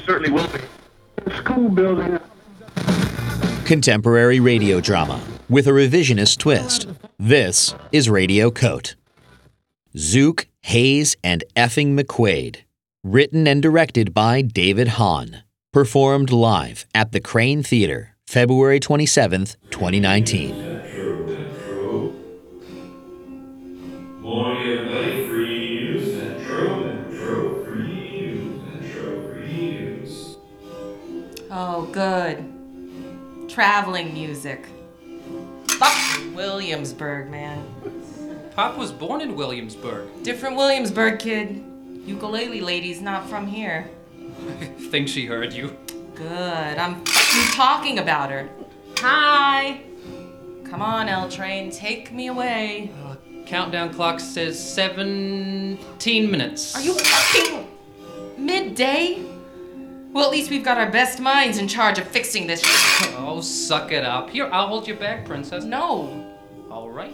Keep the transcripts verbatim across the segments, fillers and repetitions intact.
certainly will be. The school building. Contemporary radio drama with a revisionist twist. This is Radio Coat. Zook, Hayes, and effing McQuaid. Written and directed by David Hahn. Performed live at the Crane Theater, February twenty-seventh, twenty nineteen. Metro, Metro. Morning, everybody. Free news. Metro, Metro. Free news. Metro, free news. Oh, good. Traveling music. Fuck Williamsburg, man. Pop was born in Williamsburg. Different Williamsburg, kid. Ukulele lady's not from here. Think she heard you. Good. I'm fucking talking about her. Hi. Come on, L Train. Take me away. Uh, countdown clock says seventeen minutes. Are you fucking midday? Well, at least we've got our best minds in charge of fixing this shit. Oh, suck it up. Here, I'll hold your back, princess. No. All right.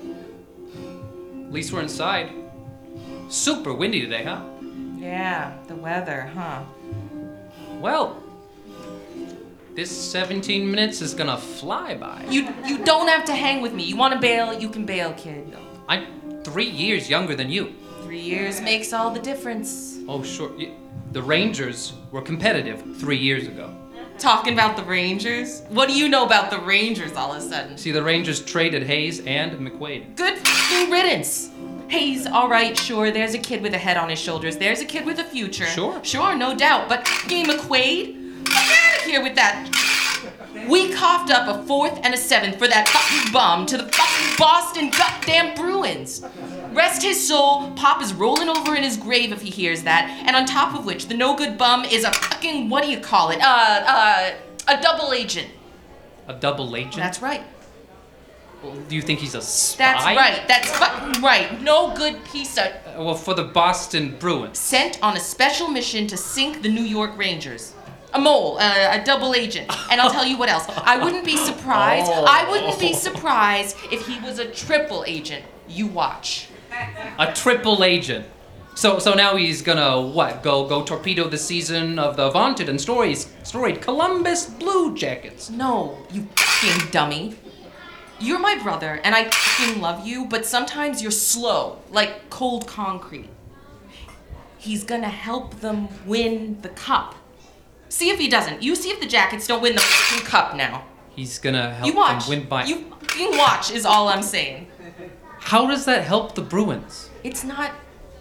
At least we're inside. Super windy today, huh? Yeah, the weather, huh? Well, this seventeen minutes is gonna fly by. You you don't have to hang with me. You want to bail, you can bail, kid. I'm three years younger than you. Three years makes all the difference. Oh, sure. Y- The Rangers were competitive three years ago. Talking about the Rangers? What do you know about the Rangers all of a sudden? See, the Rangers traded Hayes and McQuaid. Good f***ing riddance. Hayes, all right, sure, there's a kid with a head on his shoulders. There's a kid with a future. Sure. Sure, no doubt. But f***ing McQuaid? Fuck out of here with that. We coughed up a fourth and a seventh for that fucking bum to the fucking Boston goddamn Bruins. Rest his soul, Pop is rolling over in his grave if he hears that, and on top of which, the no-good bum is a fucking, what do you call it, uh, uh, a double agent. A double agent? That's right. Well, do you think he's a spy? That's right, that's fucking right. No good piece of... Uh, well, for the Boston Bruins. Sent on a special mission to sink the New York Rangers. A mole, uh, a double agent. And I'll tell you what else. I wouldn't be surprised, Oh. I wouldn't be surprised if he was a triple agent. You watch. A triple agent. So so now he's gonna, what, go go torpedo the season of the vaunted and storied, storied Columbus Blue Jackets. No, you fucking dummy. You're my brother, and I fucking love you, but sometimes you're slow, like cold concrete. He's gonna help them win the cup. See if he doesn't. You see if the Jackets don't win the fucking cup now. He's gonna help You watch. them win by... You fucking watch is all I'm saying. How does that help the Bruins? It's not...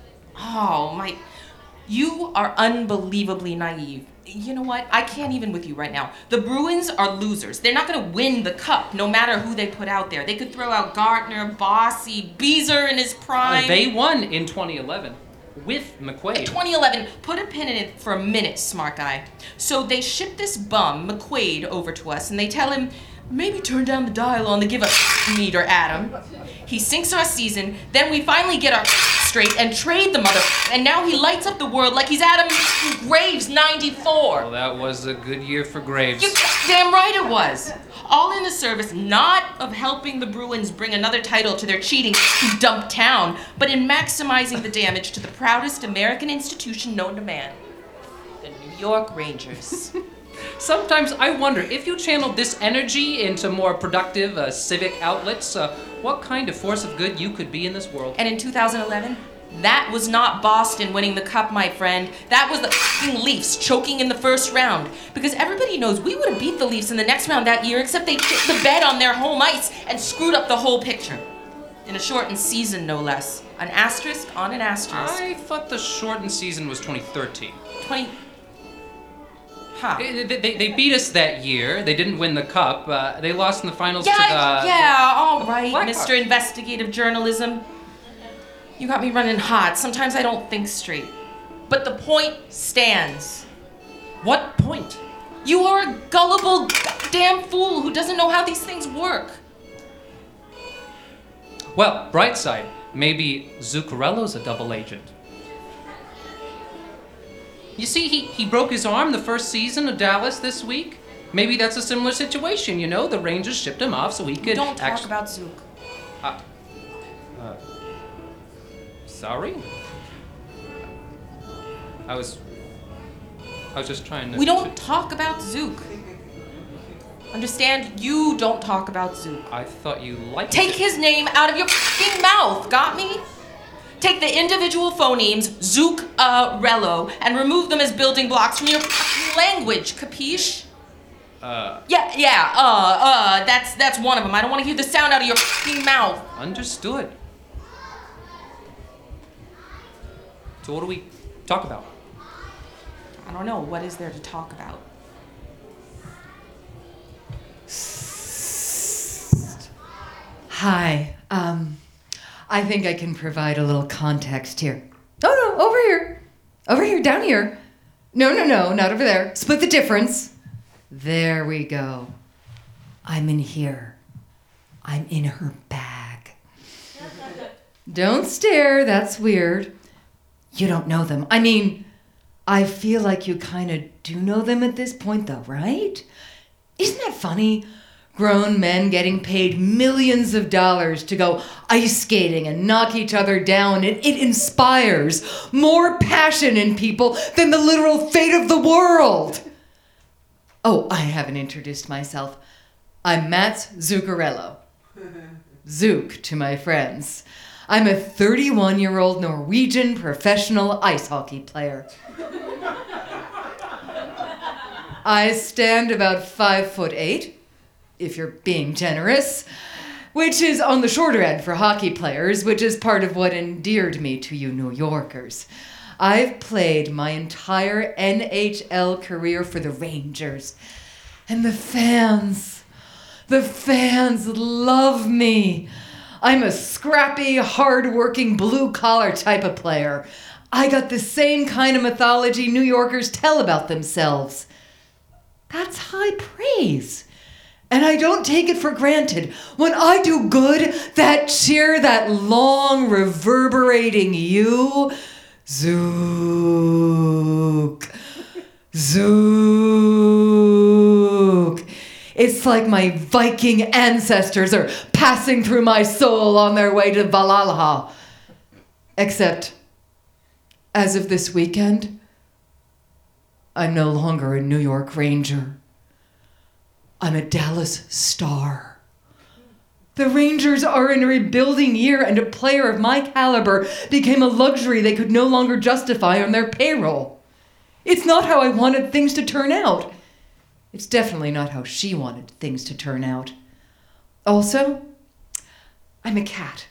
Oh, my... You are unbelievably naive. You know what? I can't even with you right now. The Bruins are losers. They're not going to win the cup, no matter who they put out there. They could throw out Gardner, Bossy, Beezer in his prime. Uh, they won in twenty eleven with McQuaid. twenty eleven, put a pin in it for a minute, smart guy. So they ship this bum, McQuaid, over to us, and they tell him, maybe turn down the dial on the give up meter, Adam. He sinks our season, then we finally get our straight and trade the mother, and now he lights up the world like he's Adam Graves ninety-four. Well, that was a good year for Graves. You damn right it was. All in the service not of helping the Bruins bring another title to their cheating dump town, but in maximizing the damage to the proudest American institution known to man, the New York Rangers. Sometimes I wonder if you channeled this energy into more productive uh, civic outlets, uh, what kind of force of good you could be in this world. And in two thousand eleven, that was not Boston winning the cup, my friend. That was the f***ing Leafs choking in the first round. Because everybody knows we would have beat the Leafs in the next round that year, except they shit the bed on their home ice and screwed up the whole picture. In a shortened season, no less. An asterisk on an asterisk. I thought the shortened season was twenty thirteen. twenty... Huh. They, they, they beat us that year. They didn't win the cup. Uh, they lost in the finals Yeah, to the... yeah, all right, Blackhawks. Mister Investigative Journalism. You got me running hot. Sometimes I don't think straight. But the point stands. What point? You are a gullible goddamn fool who doesn't know how these things work. Well, bright side. Maybe Zuccarello's a double agent. You see, he, he broke his arm the first season of Dallas this week. Maybe that's a similar situation, you know? The Rangers shipped him off so he could Don't talk actu- about Zook. Uh, uh, sorry? I was... I was just trying to... We don't talk about Zook. Understand? You don't talk about Zook. I thought you liked Take it. his name out of your fucking mouth, got me? Take the individual phonemes, Zook, uh, Rello, and remove them as building blocks from your fucking language, capiche? Uh... Yeah, yeah, uh, uh, that's, that's one of them. I don't want to hear the sound out of your fucking mouth. Understood. So what do we talk about? I don't know, what is there to talk about? Hi. Um, I think I can provide a little context here. Oh, no, over here. Over here, down here. No, no, no, not over there. Split the difference. There we go. I'm in here. I'm in her bag. Don't stare, that's weird. You don't know them. I mean, I feel like you kind of do know them at this point, though, right? Isn't that funny? Grown men getting paid millions of dollars to go ice skating and knock each other down. It, it inspires more passion in people than the literal fate of the world. Oh, I haven't introduced myself. I'm Mats Zuccarello. Zook to my friends. I'm a thirty-one-year-old Norwegian professional ice hockey player. I stand about five foot eight, if you're being generous, which is on the shorter end for hockey players, which is part of what endeared me to you New Yorkers. I've played my entire N H L career for the Rangers, and the fans, the fans love me. I'm a scrappy, hard-working, blue-collar type of player. I got the same kind of mythology New Yorkers tell about themselves. That's high praise. And I don't take it for granted. When I do good, that cheer, that long, reverberating you, Zook, Zook. It's like my Viking ancestors are passing through my soul on their way to Valhalla. Except, as of this weekend, I'm no longer a New York Ranger. I'm a Dallas Star. The Rangers are in a rebuilding year, and a player of my caliber became a luxury they could no longer justify on their payroll. It's not how I wanted things to turn out. It's definitely not how she wanted things to turn out. Also, I'm a cat.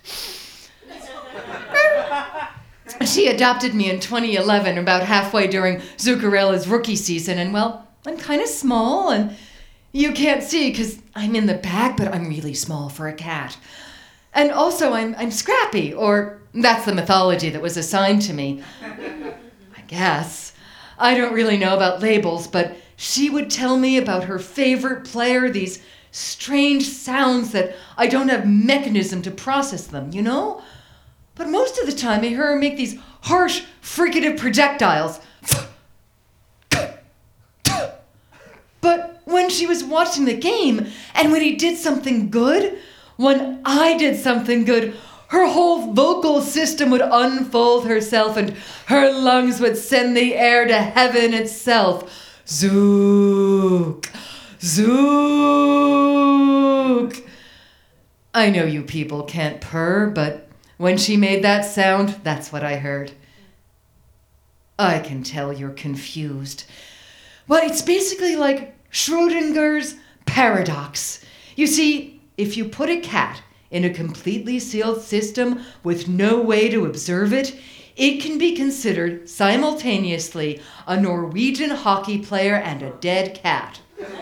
She adopted me in twenty eleven, about halfway during Zuccarella's rookie season, and well, I'm kind of small, and you can't see because I'm in the bag, but I'm really small for a cat. And also, I'm I'm scrappy, or that's the mythology that was assigned to me. I guess. I don't really know about labels, but she would tell me about her favorite player, these strange sounds that I don't have mechanism to process them, you know? But most of the time, I hear her make these harsh, fricative projectiles. But when she was watching the game, and when he did something good, when I did something good, her whole vocal system would unfold herself, and her lungs would send the air to heaven itself. Zook! Zook! I know you people can't purr, but when she made that sound, that's what I heard. I can tell you're confused. Well, it's basically like Schrodinger's paradox. You see, if you put a cat in a completely sealed system with no way to observe it, it can be considered simultaneously a Norwegian hockey player and a dead cat.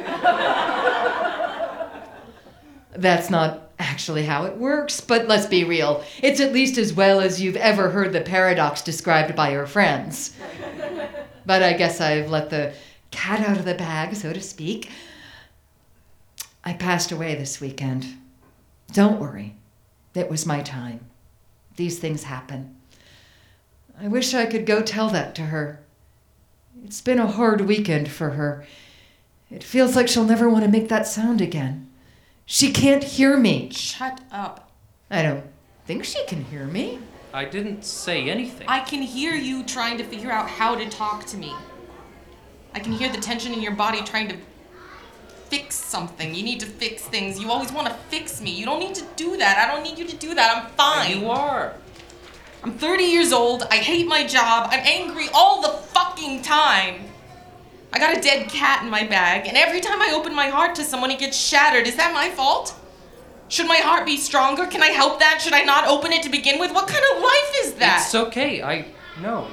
That's not actually how it works, but let's be real. It's at least as well as you've ever heard the paradox described by your friends. But I guess I've let the cat out of the bag, so to speak. I passed away this weekend. Don't worry. It was my time. These things happen. I wish I could go tell that to her. It's been a hard weekend for her. It feels like she'll never want to make that sound again. She can't hear me. Shut up. I don't think she can hear me. I didn't say anything. I can hear you trying to figure out how to talk to me. I can hear the tension in your body trying to fix something. You need to fix things. You always want to fix me. You don't need to do that. I don't need you to do that. I'm fine. You are. I'm thirty years old. I hate my job. I'm angry all the fucking time. I got a dead cat in my bag, and every time I open my heart to someone, it gets shattered. Is that my fault? Should my heart be stronger? Can I help that? Should I not open it to begin with? What kind of life is that? It's okay. I know.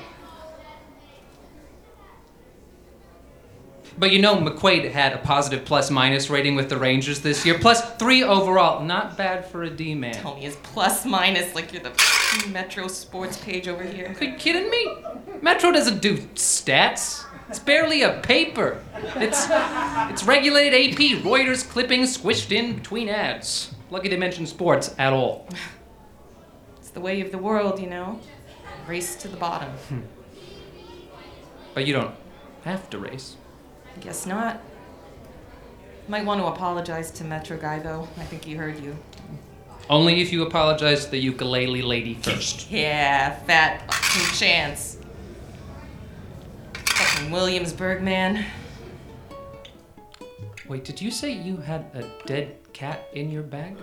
But you know, McQuaid had a positive plus-minus rating with the Rangers this year. Plus three overall. Not bad for a D-man. Tell me, is plus minus like you're the f***ing Metro sports page over here? Are you kidding me? Metro doesn't do stats. It's barely a paper. It's it's regulated A P, Reuters clippings squished in between ads. Lucky they mention sports at all. It's the way of the world, you know? Race to the bottom. But you don't have to race. Guess not. Might want to apologize to Metro guy, though. I think he heard you. Only if you apologize to the ukulele lady first. Yeah, fat fucking chance. Fucking Williamsburg, man. Wait, did you say you had a dead cat in your bag?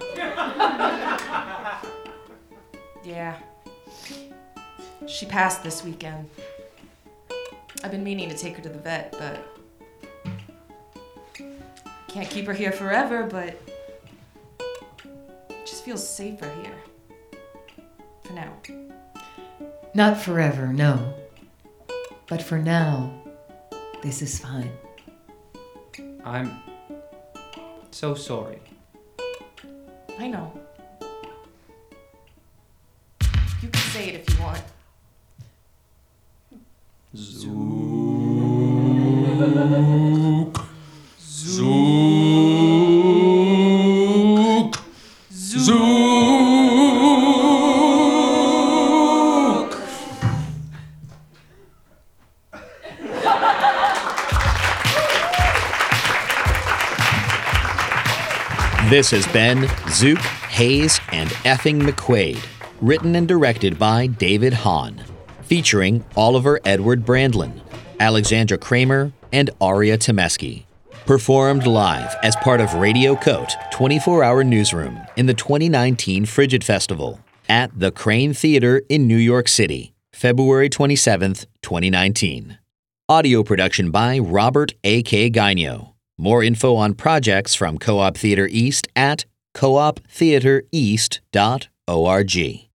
Yeah. She passed this weekend. I've been meaning to take her to the vet, but can't keep her here forever, but it just feels safer here. For now. Not forever, no. But for now, this is fine. I'm so sorry. I know. You can say it if you want. Zook. Zook. This has been Zook, Hayes, and Effing McQuaid, written and directed by David Hahn, featuring Oliver Edward Brandlin, Alexandra Kramer, and Aria Temeski. Performed live as part of Radio Coat twenty-four hour Newsroom in the twenty nineteen Frigid Festival at the Crane Theater in New York City, February twenty-seventh, twenty nineteen. Audio production by Robert A K Gaino. More info on projects from Co-op Theater East at co op theater east dot org.